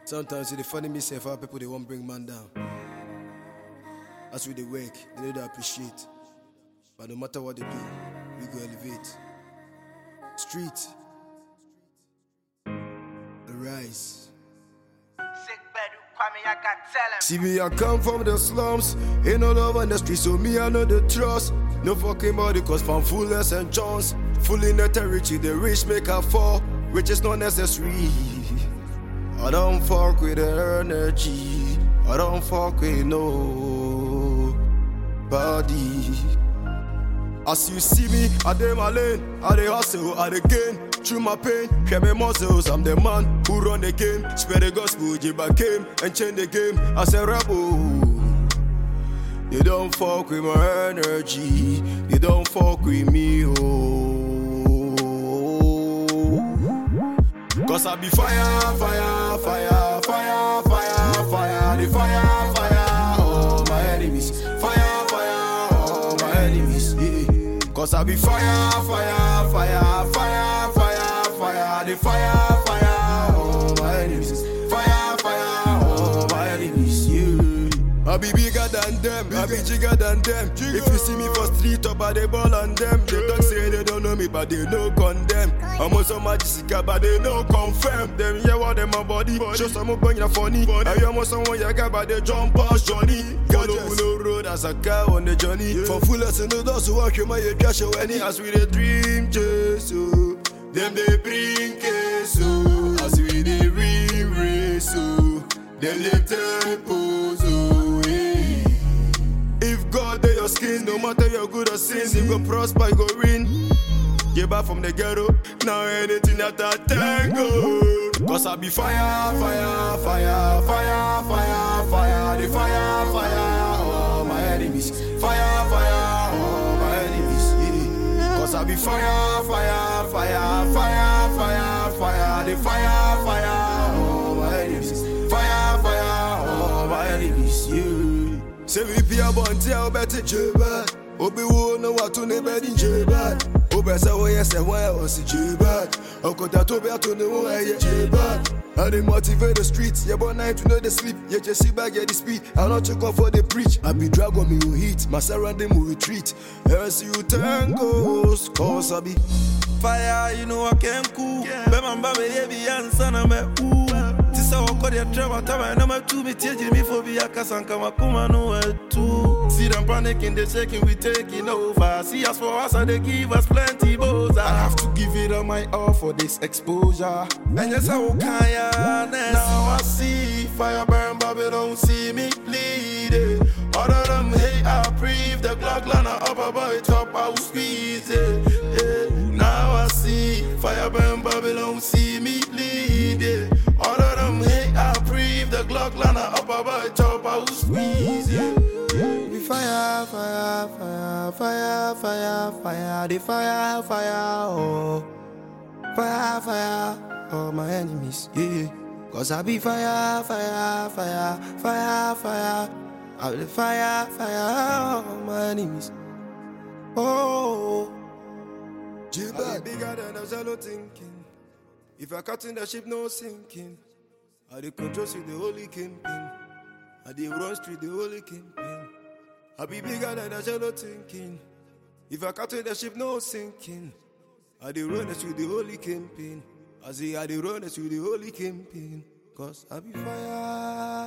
Sometimes it's funny myself how people they won't bring man down. As we they work, they don't appreciate. But no matter what they do, we go elevate. Street, arise. See me, I come from the slums. Ain't no love on the street, so me, I know the trust. No fucking body, cause from fullness and chance. Full in the territory, the rich make a fall. Which is not necessary. I don't fuck with the energy. I don't fuck with no body. As you see me, I dey my lane, I dey hustle, I dey gain. Through my pain, share my muscles, I'm the man who run the game. Spread the gospel, Jiba came and change the game as a rebel. They don't fuck with my energy, they don't fuck with me, oh. Cause I be fire, fire, fire, fire, fire, fire, the fire, fire, oh my enemies. Fire, fire, oh my enemies, yeah. Cause I be fire, fire, fire, fire, fire, fire, the fire, fire, oh my enemies. Fire, fire, oh my enemies, yeah. I be bigger than them, I be jigger than them. If you see me for street up, I dey ball on them. They don't say they don't know me, but they no condemn. I'm also Jessica, but they no confirm. Them yeah, what them my body. Show some up on funny. I am someone you got, but they jump past Johnny. Follow no road as a car on the journey. For full lesson, those who walk you my cash any as we the dream chase. Them they bring case. As we the race. Them they tempos. If God they your skin, no matter your good or sin, you go prosper, you go win. Get back from the ghetto, now anything that I tango. Cause I be fire, fire, fire, fire, fire, fire, the fire, fire, oh my enemies. Fire, fire, oh my enemies, yeah. Cause I be fire, fire, fire, fire, fire, fire, the fire, fire, oh my enemies. Fire, fire, oh my enemies, yeah. Say we be a bunty, I'll bet it J-Bad. Obi wo no what to never in J-Bad. Obi say why say why I was J-Bad. Okota to be to know why J-Bad. I dey motivate the streets, yeah, but night to know the sleep. Yeah, just see back, yeah, the speed. I not check off for the preach. I be drag on me will hit, my surrounding will retreat. As you tangos, cause I be fire, you know I can cool. Remember me, baby, and son of me, ooh. Tisa wako dia treva, taba number 2, me teje me for be a kasanka makuma no too. See them panicking, they shaking, we taking over. See us for us, and they give us plenty boza. I have to give it all my all for this exposure. And yes, I will kaya. Now I see fire burn, but they don't see me bleeding. All of them hate, I breathe. The Glock line up above it top, I will squeeze it. Yeah. Now I see fire burn, but they don't see me bleeding. All of them hate, I breathe. The Glock line up above it top, I will squeeze it. The fire, fire, fire, fire, fire, fire, the fire, fire, oh. Fire, fire, oh my enemies, yeah. Cause I be fire, fire, fire, fire, fire. I be the fire, fire, oh my enemies. Oh, J-Bad bigger than a shallow thinking. If I cut in the ship, no sinking. I dey control with the holy kingpin. I dey run street the holy kingpin. I be bigger than a shallow thinking. If I cut in the ship, no sinking. I dey run with the holy kingpin. I say I dey run with the holy kingpin. Cause I be fire.